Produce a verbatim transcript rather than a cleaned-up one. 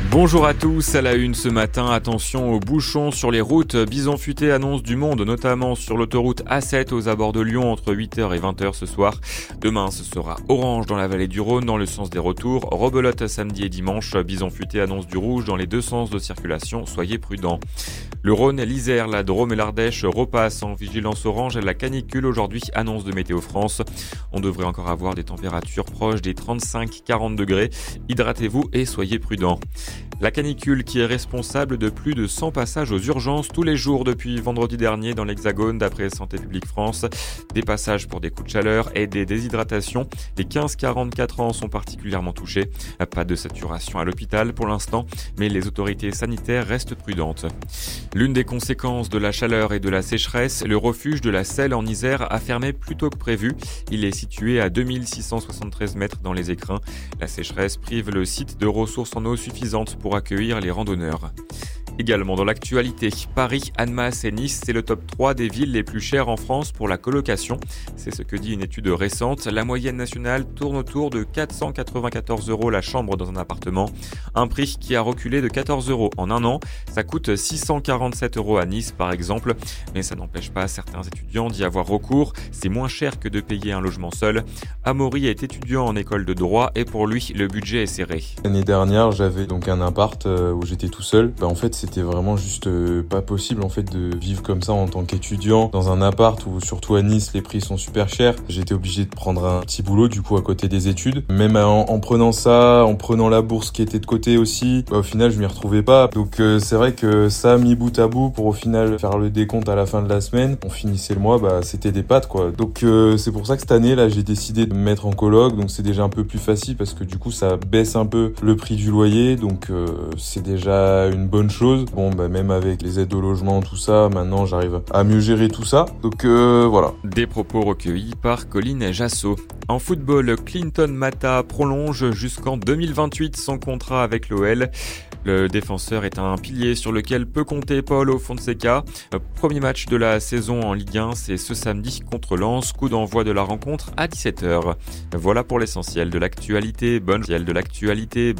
Bonjour à tous, à la une ce matin, attention aux bouchons sur les routes. Bison futé annonce du monde, notamment sur l'autoroute A sept aux abords de Lyon entre huit heures et vingt heures ce soir. Demain, ce sera orange dans la vallée du Rhône dans le sens des retours. Rebelote samedi et dimanche. Bison futé annonce du rouge dans les deux sens de circulation, soyez prudents. Le Rhône, l'Isère, la Drôme et l'Ardèche repassent en vigilance orange. La canicule aujourd'hui, annonce de Météo France. On devrait encore avoir des températures proches des trente-cinq à quarante degrés. Hydratez-vous et soyez prudents. La canicule qui est responsable de plus de cent passages aux urgences tous les jours depuis vendredi dernier dans l'Hexagone d'après Santé publique France. Des passages pour des coups de chaleur et des déshydratations. Les quinze à quarante-quatre ans sont particulièrement touchés. Pas de saturation à l'hôpital pour l'instant, mais les autorités sanitaires restent prudentes. L'une des conséquences de la chaleur et de la sécheresse, le refuge de la Selle en Isère a fermé plus tôt que prévu. Il est situé à deux mille six cent soixante-treize mètres dans les écrins. La sécheresse prive le site de ressources en eau suffisantes pour accueillir les randonneurs. Également dans l'actualité, Paris, Annemasse et Nice, c'est le top trois des villes les plus chères en France pour la colocation. C'est ce que dit une étude récente. La moyenne nationale tourne autour de quatre cent quatre-vingt-quatorze euros la chambre dans un appartement. Un prix qui a reculé de quatorze euros en un an. Ça coûte six cent quarante-sept euros à Nice par exemple. Mais ça n'empêche pas certains étudiants d'y avoir recours. C'est moins cher que de payer un logement seul. Amaury est étudiant en école de droit et pour lui, le budget est serré. L'année dernière, j'avais donc un appart où j'étais tout seul. Bah, en fait, c'est C'était vraiment juste euh, pas possible en fait de vivre comme ça en tant qu'étudiant dans un appart où surtout à Nice les prix sont super chers. J'étais obligé de prendre un petit boulot du coup à côté des études. Même en, en prenant ça, en prenant la bourse qui était de côté aussi, bah, au final je m'y retrouvais pas. Donc euh, c'est vrai que ça mis bout à bout pour au final faire le décompte à la fin de la semaine, on finissait le mois, bah c'était des pâtes quoi. Donc euh, c'est pour ça que cette année là j'ai décidé de me mettre en coloc, donc c'est déjà un peu plus facile parce que du coup ça baisse un peu le prix du loyer, donc euh, c'est déjà une bonne chose. Bon, bah, même avec les aides au logement, tout ça, maintenant j'arrive à mieux gérer tout ça. Donc euh, voilà. Des propos recueillis par Colline Jasso. En football, Clinton Mata prolonge jusqu'en deux mille vingt-huit son contrat avec l'O L. Le défenseur est un pilier sur lequel peut compter Paulo Fonseca. Premier match de la saison en Ligue un, c'est ce samedi contre Lens. Coup d'envoi de la rencontre à dix-sept heures. Voilà pour l'essentiel de l'actualité. Bonne de l'actualité.